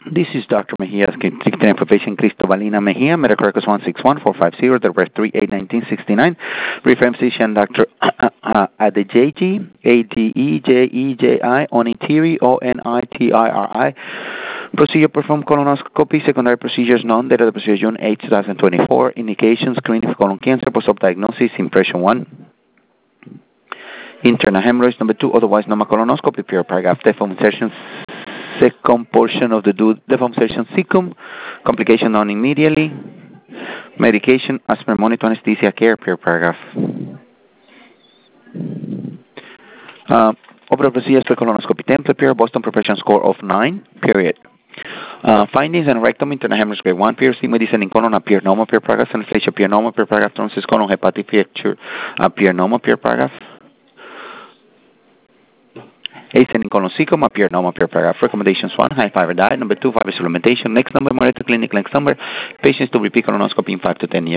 This is Dr. Mejia's Secretary for Patient Cristobalina Mejia, medical records 161450, the rest 381969. Reference physician Dr. Adejeji, Adejeji, Onitiri, Onitiri. Procedure performed colonoscopy, secondary procedures none, data of the procedure June 8, 2024. Indications, screening for colon cancer, post-op diagnosis, impression 1. Internal hemorrhage, number 2, otherwise normal colonoscopy, pure paragraph, deform insertion, second portion of the deform insertion cecum, complication known immediately, medication, aspirin, monitor, anesthesia, care, pure paragraph. Overall procedures for colonoscopy template, pure Boston preparation score of 9, period. Findings and rectum, internal hemorrhage grade 1, pure stigma descending colon, appear normal, pure paragraph, anesthesia, pure normal, pure paragraph, tonsils, colon, hepatic fracture, appear normal, pure paragraph. Ascending colon cecum, appear normal, pure paragraph. Recommendations 1, high fiber diet. Number 2, fiber supplementation. Next number, monitor clinic. Next number, patients to repeat colonoscopy in 5 to 10 years.